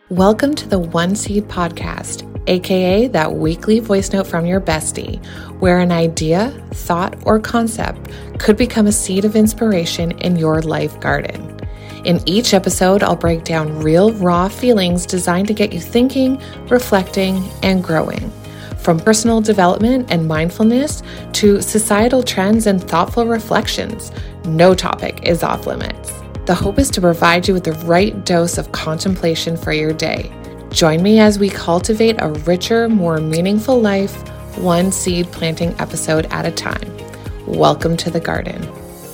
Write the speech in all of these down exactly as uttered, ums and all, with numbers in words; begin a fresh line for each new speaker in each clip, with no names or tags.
Welcome to the One Seed Podcast, aka that weekly voice note from your bestie, where an idea, thought, or concept could become a seed of inspiration in your life garden. In each episode, I'll break down real, raw feelings designed to get you thinking, reflecting, and growing. From personal development and mindfulness to societal trends and thoughtful reflections, no topic is off limits. The hope is to provide you with the right dose of contemplation for your day. Join me as we cultivate a richer, more meaningful life, one seed planting episode at a time. Welcome to the garden.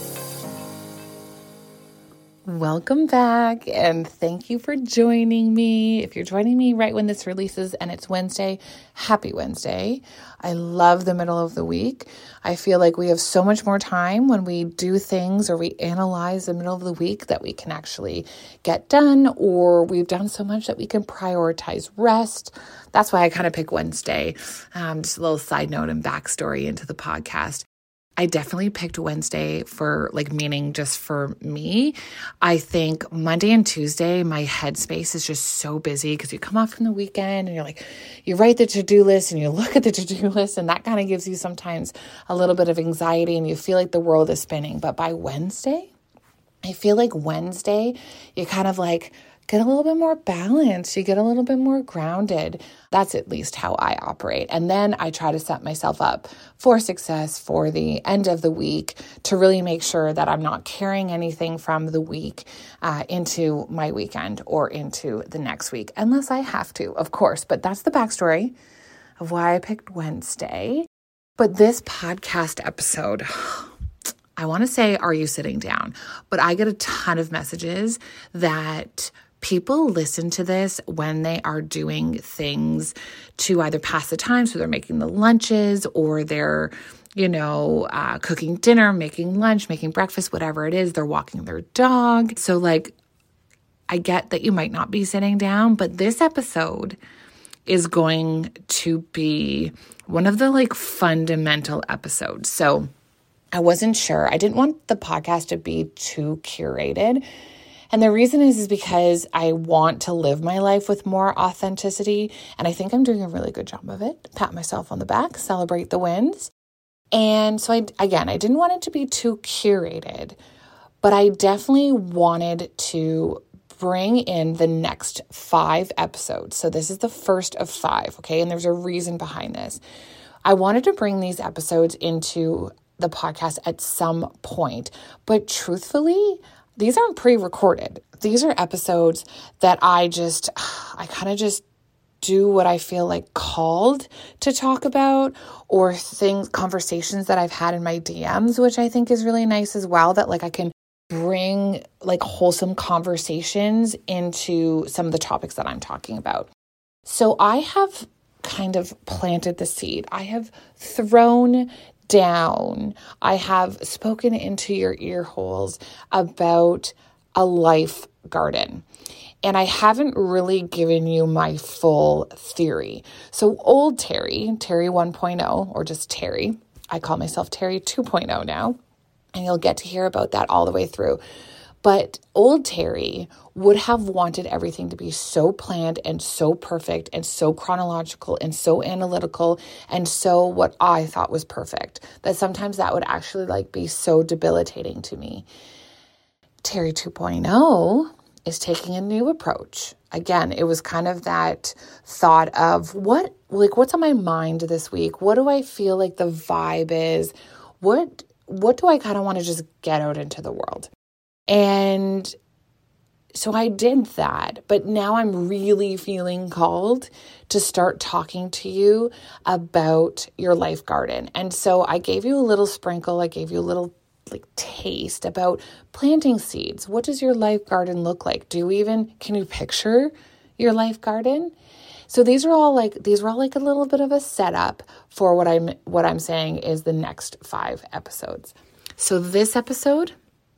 Welcome back, and thank you for joining me. If you're joining me right when this releases and it's Wednesday, happy Wednesday. I love the middle of the week. I feel like we have so much more time when we do things or we analyze the middle of the week that we can actually get done, or we've done so much that we can prioritize rest. That's why I kind of pick Wednesday. Um, just a little side note and backstory into the podcast. I definitely picked Wednesday for like meaning just for me. I think Monday and Tuesday, my headspace is just so busy because you come off from the weekend and you're like, you write the to-do list and you look at the to-do list, and that kind of gives you sometimes a little bit of anxiety and you feel like the world is spinning. But by Wednesday, I feel like Wednesday, you kind of like get a little bit more balanced. You get a little bit more grounded. That's at least how I operate. And then I try to set myself up for success for the end of the week to really make sure that I'm not carrying anything from the week uh, into my weekend or into the next week, unless I have to, of course. But that's the backstory of why I picked Wednesday. But this podcast episode, I want to say, are you sitting down? But I get a ton of messages that people listen to this when they are doing things to either pass the time. So they're making the lunches, or they're, you know, uh, cooking dinner, making lunch, making breakfast, whatever it is. They're walking their dog. So like, I get that you might not be sitting down, but this episode is going to be one of the like fundamental episodes. So I wasn't sure. I didn't want the podcast to be too curated. And the reason is, is because I want to live my life with more authenticity. And I think I'm doing a really good job of it. Pat myself on the back, celebrate the wins. And so I, again, I didn't want it to be too curated, but I definitely wanted to bring in the next five episodes. So this is the first of five, okay? And there's a reason behind this. I wanted to bring these episodes into the podcast at some point, but truthfully, these aren't pre-recorded. These are episodes that I just, I kind of just do what I feel like called to talk about, or things, conversations that I've had in my D Ms, which I think is really nice as well, that like I can bring like wholesome conversations into some of the topics that I'm talking about. So I have kind of planted the seed. I have thrown down. I have spoken into your ear holes about a life garden. And I haven't really given you my full theory. So old Terry, Terry one point oh, or just Terry, I call myself Terry two point oh now, and you'll get to hear about that all the way through. But old Terry would have wanted everything to be so planned and so perfect and so chronological and so analytical and so what I thought was perfect, that sometimes that would actually like be so debilitating to me. Terry two point oh is taking a new approach. Again, it was kind of that thought of what, like, what's on my mind this week? What do I feel like the vibe is? What, what do I kind of want to just get out into the world? And so I did that, but now I'm really feeling called to start talking to you about your life garden. And so I gave you a little sprinkle, I gave you a little like taste about planting seeds. What does your life garden look like? Do you even, can you picture your life garden? So these are all like, these are all like a little bit of a setup for what I'm, what I'm saying is the next five episodes. So this episode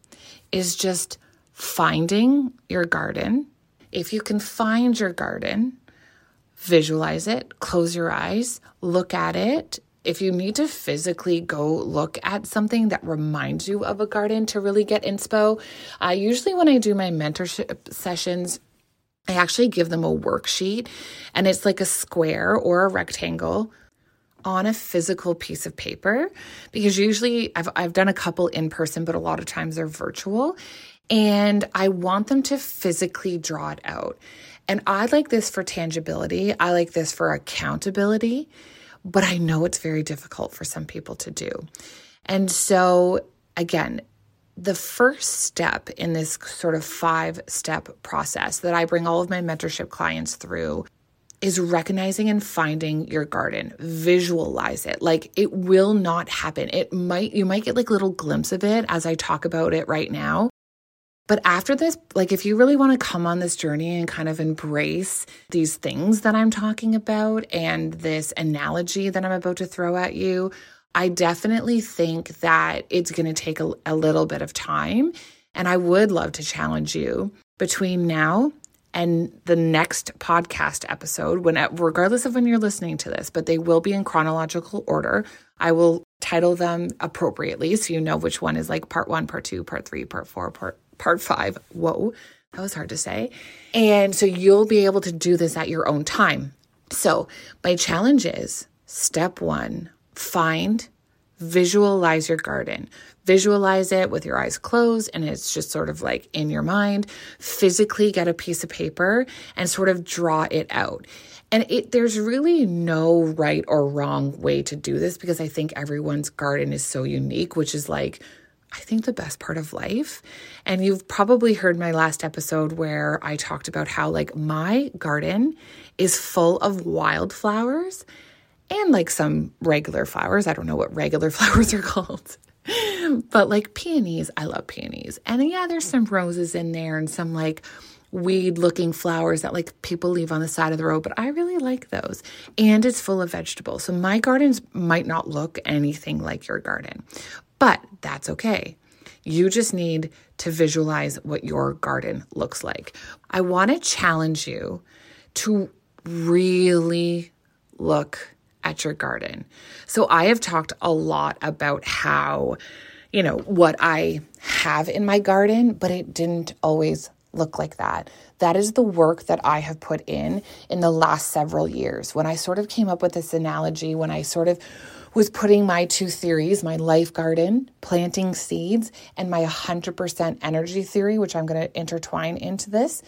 is just finding your garden. If you can find your garden, visualize it, close your eyes, look at it. If you need to physically go look at something that reminds you of a garden to really get inspo, uh, usually when I do my mentorship sessions, I actually give them a worksheet, and it's like a square or a rectangle on a physical piece of paper, because usually I've I've done a couple in person, but a lot of times they're virtual, and I want them to physically draw it out. And I like this for tangibility. I like this for accountability, but I know it's very difficult for some people to do. And so again, the first step in this sort of five-step process that I bring all of my mentorship clients through is recognizing and finding your garden. Visualize it. Like, it will not happen. It might, you might get like little glimpse of it as I talk about it right now. But after this, like, if you really want to come on this journey and kind of embrace these things that I'm talking about and this analogy that I'm about to throw at you, I definitely think that it's going to take a, a little bit of time. And I would love to challenge you between now and the next podcast episode, when, regardless of when you're listening to this, but they will be in chronological order. I will title them appropriately so you know which one is like part one, part two, part three, part four, part part five. Whoa, that was hard to say. And so you'll be able to do this at your own time. So my challenge is, step one, find, visualize your garden. Visualize it with your eyes closed, and it's just sort of like in your mind. Physically get a piece of paper and sort of draw it out. And it, there's really no right or wrong way to do this, because I think everyone's garden is so unique, which is like, I think, the best part of life. And you've probably heard my last episode where I talked about how like my garden is full of wildflowers and like some regular flowers. I don't know what regular flowers are called, but like peonies. I love peonies. And yeah, there's some roses in there and some like weed looking flowers that like people leave on the side of the road, but I really like those. And it's full of vegetables. So my gardens might not look anything like your garden, but that's okay. You just need to visualize what your garden looks like. I want to challenge you to really look at your garden. So I have talked a lot about how, you know, what I have in my garden, but it didn't always look like that. That is the work that I have put in in the last several years. When I sort of came up with this analogy, when I sort of was putting my two theories, my life garden, planting seeds, and my one hundred percent energy theory, which I'm going to intertwine into this,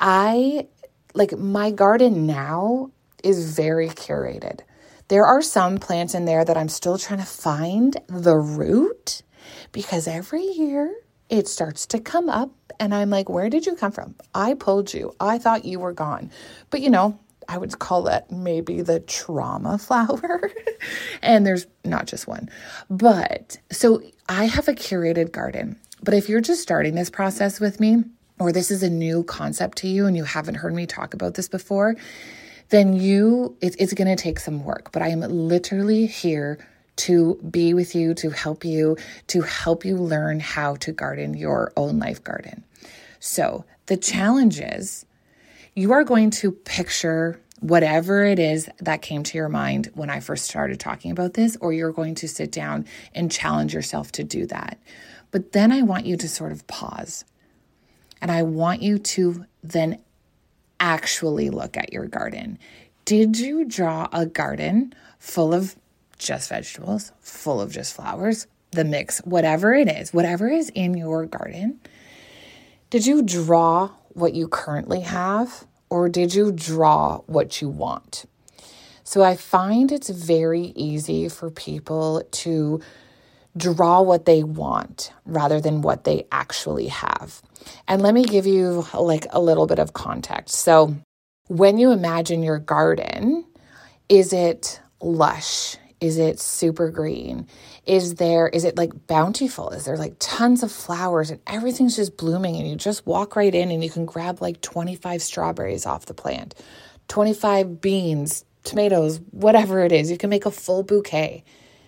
I, like, my garden now is very curated. There are some plants in there that I'm still trying to find the root, because every year it starts to come up and I'm like, where did you come from? I pulled you. I thought you were gone. But you know, I would call that maybe the trauma flower. And there's not just one. But so I have a curated garden. But if you're just starting this process with me, or this is a new concept to you and you haven't heard me talk about this before, then you, it, it's going to take some work. But I am literally here to be with you, to help you, to help you learn how to garden your own life garden. So the challenge is, you are going to picture whatever it is that came to your mind when I first started talking about this, or you're going to sit down and challenge yourself to do that. But then I want you to sort of pause, and I want you to then actually look at your garden. Did you draw a garden full of just vegetables, full of just flowers, the mix, whatever it is, whatever is in your garden? Did you draw what you currently have, or did you draw what you want? So I find it's very easy for people to draw what they want rather than what they actually have. And let me give you like a little bit of context. So when you imagine your garden, is it lush? Is it super green? Is there, is it like bountiful? Is there like tons of flowers and everything's just blooming and you just walk right in and you can grab like twenty-five strawberries off the plant, twenty-five beans, tomatoes, whatever it is, you can make a full bouquet.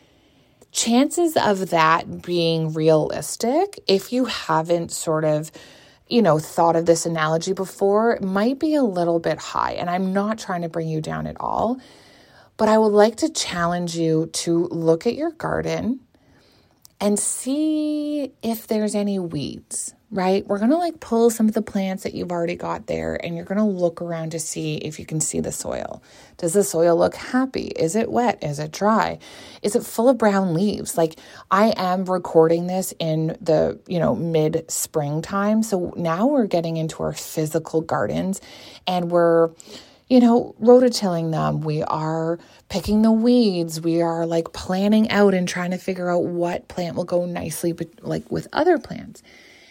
Chances of that being realistic, if you haven't sort of, you know, thought of this analogy before, might be a little bit high. And I'm not trying to bring you down at all. But I would like to challenge you to look at your garden and see if there's any weeds. right? We're going to like pull some of the plants that you've already got there, and you're going to look around to see if you can see the soil. Does the soil look happy? Is it wet? Is it dry? Is it full of brown leaves? Like, I am recording this in the, you know, mid springtime. So now we're getting into our physical gardens, and we're, you know, rototilling them. We are picking the weeds. We are like planning out and trying to figure out what plant will go nicely, but like with other plants.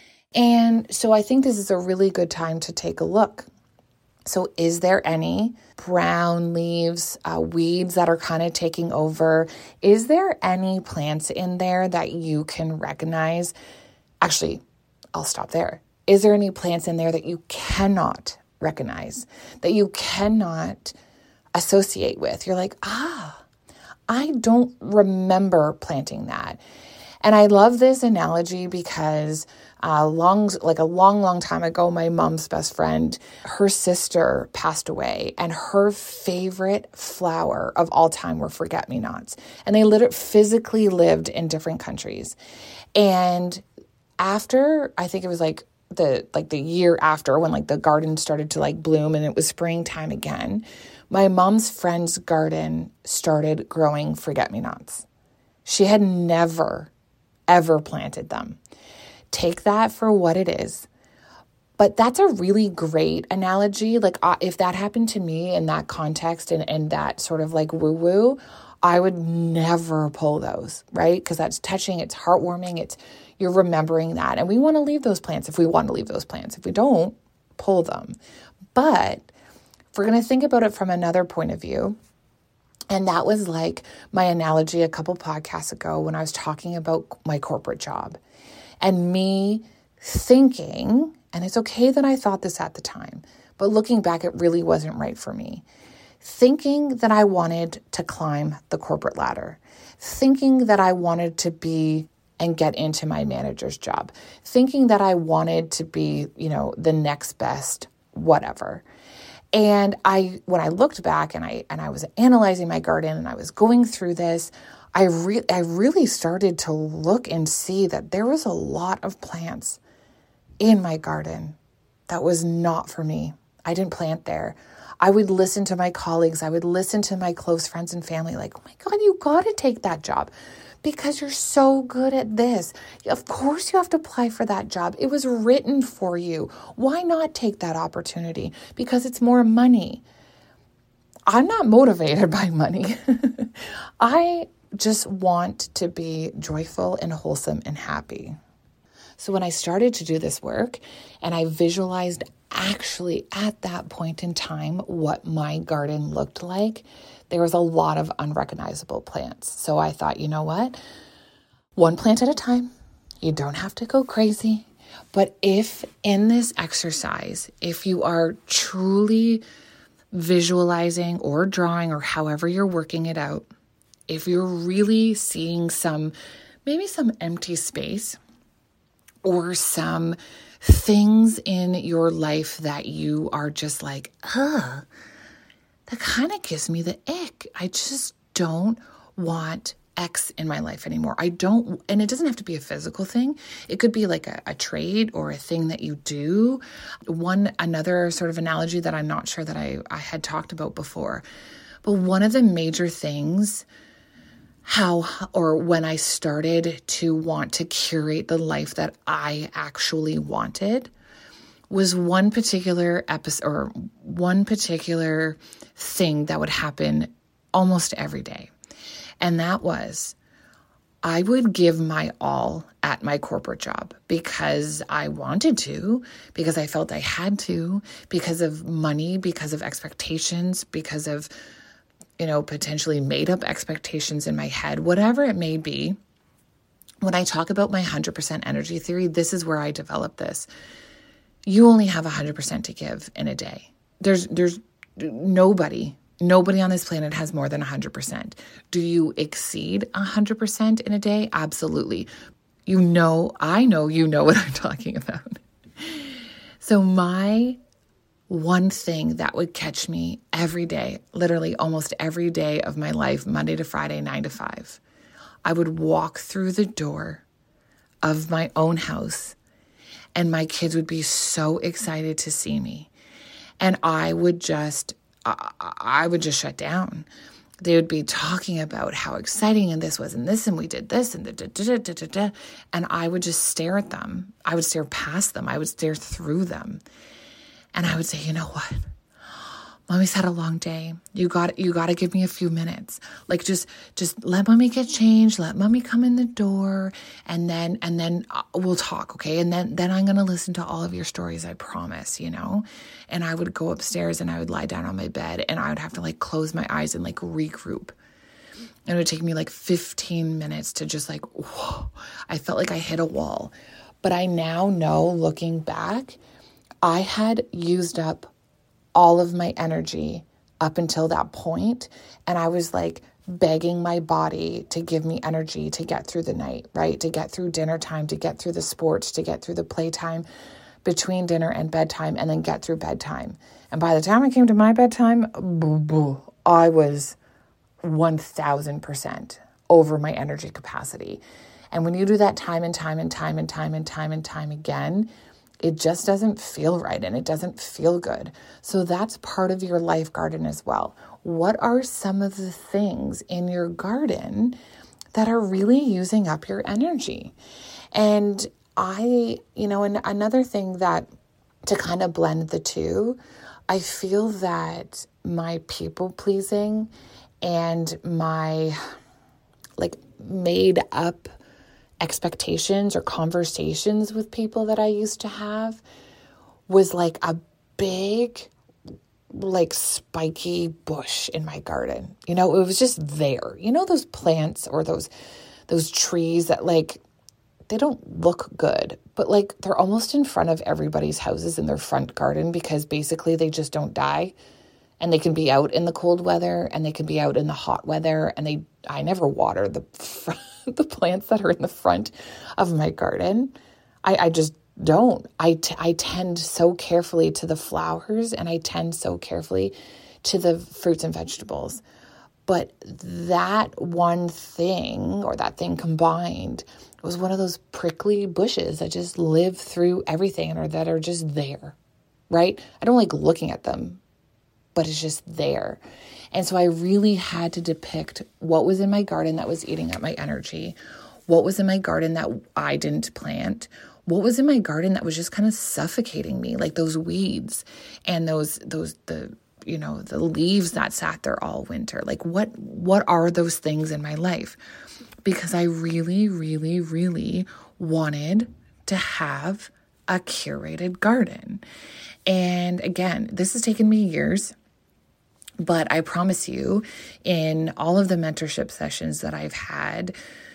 And so I think this is a really good time to take a look. So is there any brown leaves, uh, weeds that are kind of taking over? Is there any plants in there that you can recognize? Actually, I'll stop there. Is there any plants in there that you cannot recognize, that you cannot associate with? You're like, ah, I don't remember planting that. And I love this analogy because uh, long, like a long, long time ago, my mom's best friend, her sister passed away, and her favorite flower of all time were forget-me-nots. And they literally physically lived in different countries. And after, I think it was like the like the year after, when like the garden started to like bloom and it was springtime again, my mom's friend's garden started growing forget-me-nots. She had never ever planted them. Take that for what it is. But that's a really great analogy. Like uh, if that happened to me in that context and, and that sort of like woo-woo, I would never pull those, right? Because that's touching, it's heartwarming, it's you're remembering that. And we want to leave those plants if we want to leave those plants. If we don't, pull them. But if we're going to think about it from another point of view, and that was like my analogy a couple podcasts ago when I was talking about my corporate job and me thinking, and it's okay that I thought this at the time, but looking back, it really wasn't right for me. Thinking that I wanted to climb the corporate ladder, thinking that I wanted to be and get into my manager's job, thinking that I wanted to be, you know, the next best whatever. And I, when I looked back and I and I was analyzing my garden and I was going through this, I re- I really started to look and see that there was a lot of plants in my garden that was not for me. I didn't plant there. I would listen to my colleagues. I would listen to my close friends and family like, oh my God, you got to take that job because you're so good at this. Of course you have to apply for that job. It was written for you. Why not take that opportunity? Because it's more money. I'm not motivated by money. I just want to be joyful and wholesome and happy. So when I started to do this work and I visualized actually at that point in time what my garden looked like, there was a lot of unrecognizable plants. So I thought, you know what? One plant at a time. You don't have to go crazy. But if in this exercise, if you are truly visualizing or drawing or however you're working it out, if you're really seeing some, maybe some empty space or some things in your life that you are just like, ugh, that kind of gives me the ick. I just don't want X in my life anymore. I don't, and it doesn't have to be a physical thing. It could be like a, a trait or a thing that you do. One, another sort of analogy that I'm not sure that I, I had talked about before, but one of the major things how, or when I started to want to curate the life that I actually wanted was one particular episode or one particular thing that would happen almost every day. And that was I would give my all at my corporate job because I wanted to, because I felt I had to, because of money, because of expectations, because of, you know, potentially made up expectations in my head, whatever it may be. When I talk about my one hundred percent energy theory, this is where I develop this. You only have one hundred percent to give in a day. There's there's nobody, nobody on this planet has more than one hundred percent. Do you exceed one hundred percent in a day? Absolutely. You know, I know you know what I'm talking about. So my one thing that would catch me every day, literally almost every day of my life, Monday to Friday, nine to five, I would walk through the door of my own house and my kids would be so excited to see me. And I would just, I, I would just shut down. They would be talking about how exciting and this was and this and we did this and da, da, da, da, da, da, and I would just stare at them. I would stare past them. I would stare through them. And I would say, you know what? Mommy's had a long day. You got you got to give me a few minutes. Like just just let mommy get changed. Let mommy come in the door, and then and then we'll talk, okay? And then then I'm gonna listen to all of your stories. I promise, you know. And I would go upstairs and I would lie down on my bed and I would have to like close my eyes and like regroup. And it would take me like fifteen minutes to just like, whoa. I felt like I hit a wall. But I now know, looking back, I had used up all of my energy up until that point, and I was like begging my body to give me energy to get through the night, right? To get through dinner time, to get through the sports, to get through the playtime between dinner and bedtime, and then get through bedtime. And by the time I came to my bedtime, boo, boo, I was one thousand percent over my energy capacity. And when you do that time and time and time and time and time and time again, it just doesn't feel right and it doesn't feel good. So that's part of your life garden as well. What are some of the things in your garden that are really using up your energy? And I, you know, and another thing that to kind of blend the two, I feel that my people pleasing and my like made up expectations or conversations with people that I used to have was like a big, like spiky bush in my garden. You know, it was just there. You know, those plants or those, those trees that like, they don't look good, but like they're almost in front of everybody's houses in their front garden because basically they just don't die. And they can be out in the cold weather and they can be out in the hot weather. And they, I never water the the plants that are in the front of my garden. I, I just don't. I, t- I tend so carefully to the flowers and I tend so carefully to the fruits and vegetables. But that one thing or that thing combined was one of those prickly bushes that just live through everything or that are just there, right? I don't like looking at them, but it's just there. And so I really had to depict what was in my garden that was eating up my energy, what was in my garden that I didn't plant, what was in my garden that was just kind of suffocating me, like those weeds and those, those, the, you know, the leaves that sat there all winter. Like what, what are those things in my life? Because I really, really, really wanted to have a curated garden. And again, this has taken me years. But I promise you, in all of the mentorship sessions that I've had,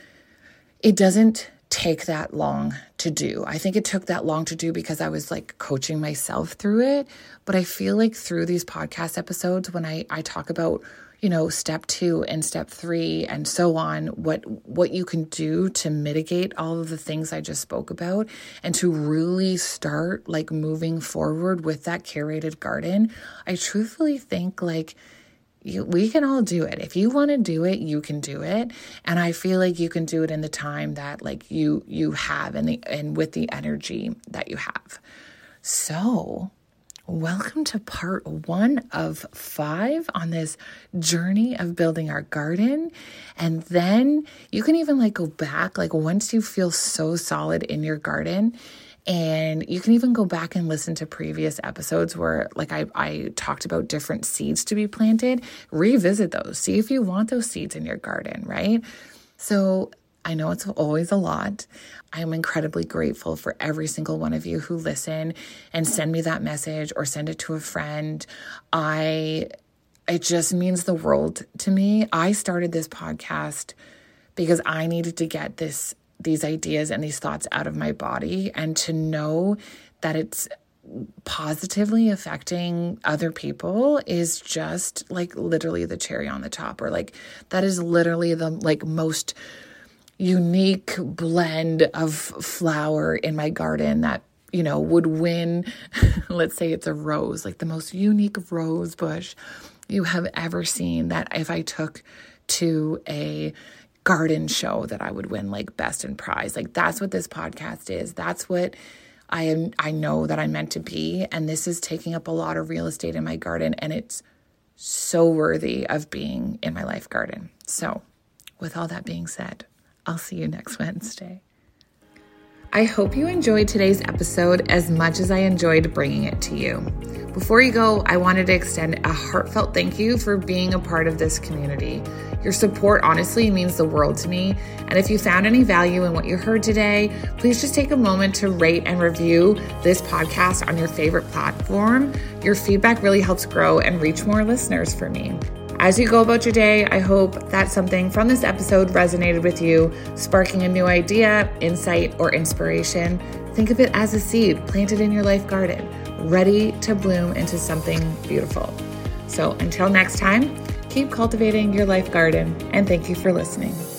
it doesn't take that long to do. I think it took that long to do because I was like coaching myself through it. But I feel like through these podcast episodes, when I, I talk about, you know, step two and step three and so on, what, what you can do to mitigate all of the things I just spoke about and to really start like moving forward with that curated garden, I truthfully think like you, we can all do it. If you want to do it, you can do it. And I feel like you can do it in the time that like you, you have and the, and with the energy that you have. So welcome to part one of five on this journey of building our garden. And then you can even like go back, like once you feel so solid in your garden, and you can even go back and listen to previous episodes where like I, I talked about different seeds to be planted, revisit those, see if you want those seeds in your garden, right? So I know it's always a lot. I'm incredibly grateful for every single one of you who listen and send me that message or send it to a friend. I, it just means the world to me. I started this podcast because I needed to get this, these ideas and these thoughts out of my body and to know that it's positively affecting other people is just like literally the cherry on the top, or like that is literally the like most unique blend of flower in my garden that, you know, would win, let's say it's a rose, like the most unique rose bush you have ever seen, that if I took to a garden show that I would win like best in prize. Like that's what this podcast is. That's what I am, I know that I'm meant to be, and this is taking up a lot of real estate in my garden, and it's so worthy of being in my life garden. So with all that being said, I'll see you next Wednesday. I hope you enjoyed today's episode as much as I enjoyed bringing it to you. Before you go, I wanted to extend a heartfelt thank you for being a part of this community. Your support honestly means the world to me. And if you found any value in what you heard today, please just take a moment to rate and review this podcast on your favorite platform. Your feedback really helps grow and reach more listeners for me. As you go about your day, I hope that something from this episode resonated with you, sparking a new idea, insight, or inspiration. Think of it as a seed planted in your life garden, ready to bloom into something beautiful. So until next time, keep cultivating your life garden, and thank you for listening.